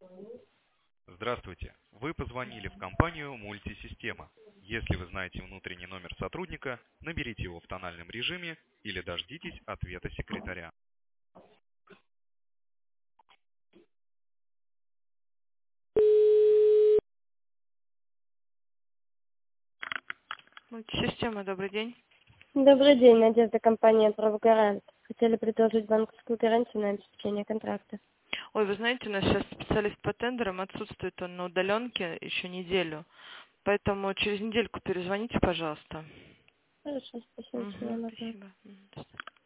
Здравствуйте. Вы позвонили в компанию «Мультисистема». Если вы знаете внутренний номер сотрудника, наберите его в тональном режиме или дождитесь ответа секретаря. Мультисистема, добрый день. Добрый день, Надежда, компания «Правогарант». Хотели предложить банковскую гарантию на обеспечение контракта. Ой, вы знаете, у нас сейчас специалист по тендерам отсутствует, он на удаленке еще неделю. Поэтому через недельку перезвоните, пожалуйста. Хорошо, спасибо, всего доброго. Спасибо.